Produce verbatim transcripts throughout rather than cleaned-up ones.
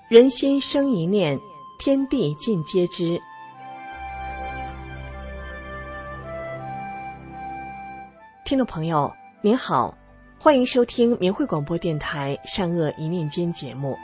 人心生一念，天地尽皆知。听众朋友您好，欢迎收听明慧广播电台善恶一念间节目。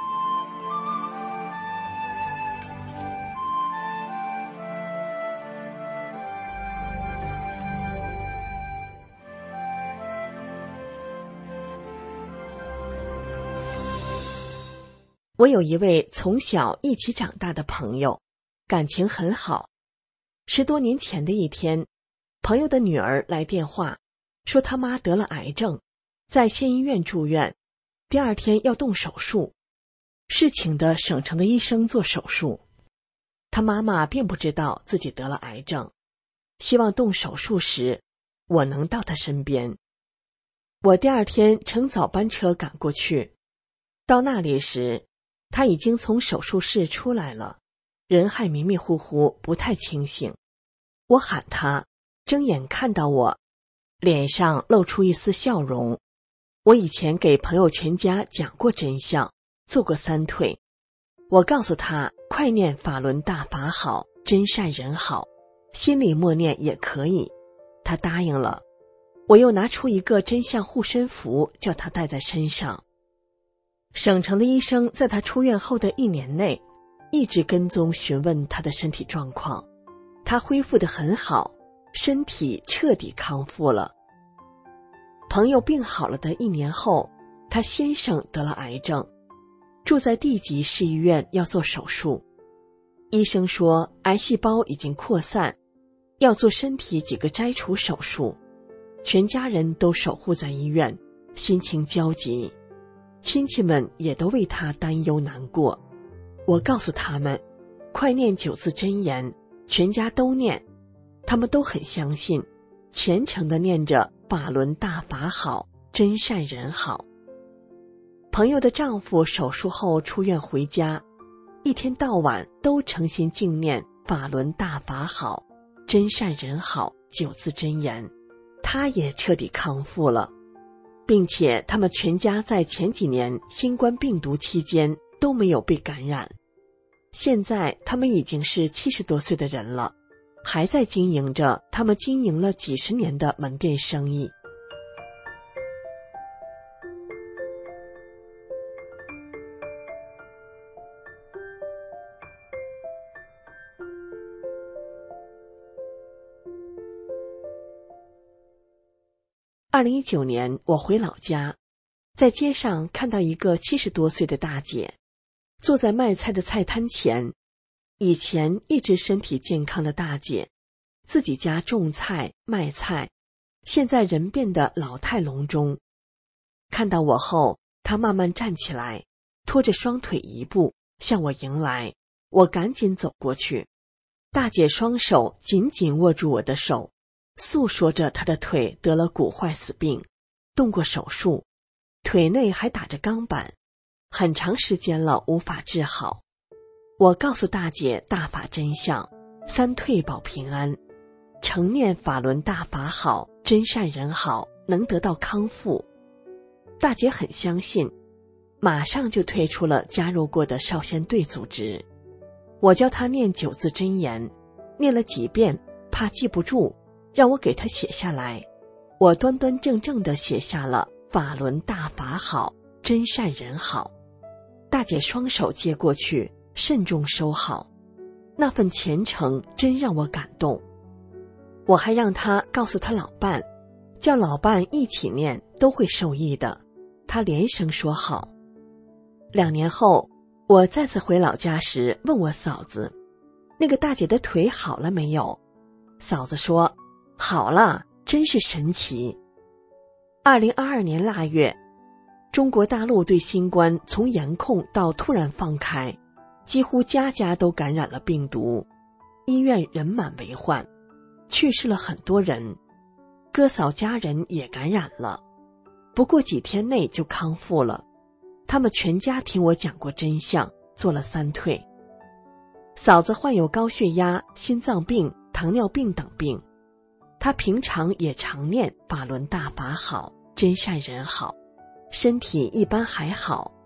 我有一位从小一起长大的朋友，感情很好。十多年前的一天，朋友的女儿来电话，说他妈得了癌症，在县医院住院，第二天要动手术，是请的省城的医生做手术。他妈妈并不知道自己得了癌症，希望动手术时我能到他身边。我第二天乘早班车赶过去，到那里时他已经从手术室出来了，人还迷迷糊糊，不太清醒。我喊他，睁眼看到我，脸上露出一丝笑容。我以前给朋友全家讲过真相，做过三退。我告诉他，快念法轮大法好，真善人好，心里默念也可以。他答应了。我又拿出一个真相护身符，叫他带在身上。省城的医生在他出院后的一年内，一直跟踪询问他的身体状况。他恢复得很好，身体彻底康复了。朋友病好了的一年后，他先生得了癌症，住在地级市医院要做手术。医生说癌细胞已经扩散，要做身体几个摘除手术。全家人都守护在医院，心情焦急。亲戚们也都为他担忧难过。我告诉他们，快念九字真言，全家都念。他们都很相信，虔诚地念着法轮大法好，真善人好。朋友的丈夫手术后出院回家，一天到晚都诚心敬念法轮大法好，真善人好九字真言，他也彻底康复了。并且他们全家在前几年新冠病毒期间都没有被感染。现在他们已经是七十多岁的人了，还在经营着他们经营了几十年的门店生意。二零一九年，我回老家，在街上看到一个七十多岁的大姐，坐在卖菜的菜摊前。以前一直身体健康的大姐，自己家种菜卖菜，现在人变得老态龙钟。看到我后，她慢慢站起来，拖着双腿一步向我迎来。我赶紧走过去，大姐双手紧紧握住我的手，诉说着她的腿得了骨坏死病，动过手术，腿内还打着钢板，很长时间了无法治好。我告诉大姐大法真相，三退保平安，诚念法轮大法好，真善人好，能得到康复。大姐很相信，马上就退出了加入过的少先队组织。我教她念九字真言，念了几遍，怕记不住，让我给他写下来。我端端正正地写下了法轮大法好，真善人好。大姐双手接过去，慎重收好，那份虔诚真让我感动。我还让她告诉她老伴，叫老伴一起念，都会受益的。她连声说好。两年后，我再次回老家时，问我嫂子，那个大姐的腿好了没有？嫂子说好了，真是神奇。二零二二年腊月，中国大陆对新冠从严控到突然放开，几乎家家都感染了病毒，医院人满为患，去世了很多人，哥嫂家人也感染了，不过几天内就康复了。他们全家听我讲过真相，做了三退。嫂子患有高血压、心脏病、糖尿病等病，他平常也常念法轮大法好，真善人好，身体一般还好。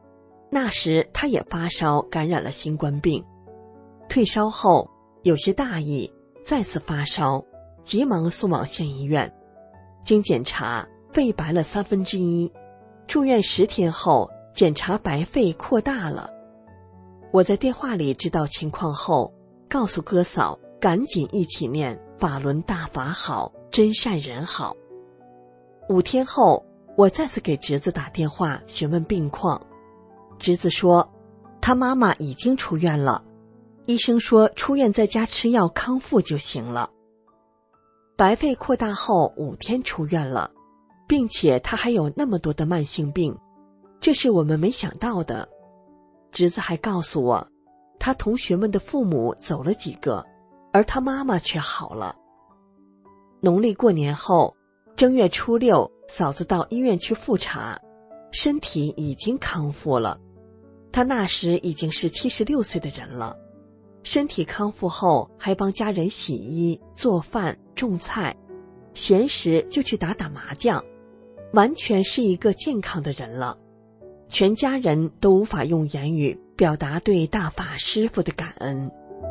那时他也发烧，感染了新冠病。退烧后有些大意，再次发烧，急忙送往县医院。经检查，肺白了三分之一。住院十天后，检查白肺扩大了。我在电话里知道情况后，告诉哥嫂赶紧一起念法轮大法好，真善人好。五天后，我再次给侄子打电话询问病况。侄子说他妈妈已经出院了，医生说出院在家吃药康复就行了。白肺扩大后五天出院了，并且他还有那么多的慢性病，这是我们没想到的。侄子还告诉我，他同学们的父母走了几个，而他妈妈却好了。农历过年后，正月初六，嫂子到医院去复查，身体已经康复了。她那时已经是七十六岁的人了，身体康复后还帮家人洗衣、做饭、种菜，闲时就去打打麻将，完全是一个健康的人了。全家人都无法用言语表达对大法师父的感恩。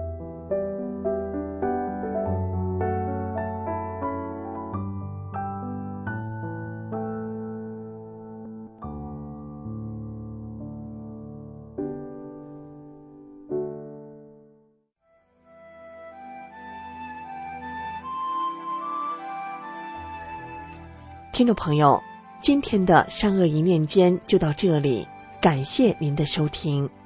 听众朋友，今天的善恶一念间就到这里，感谢您的收听。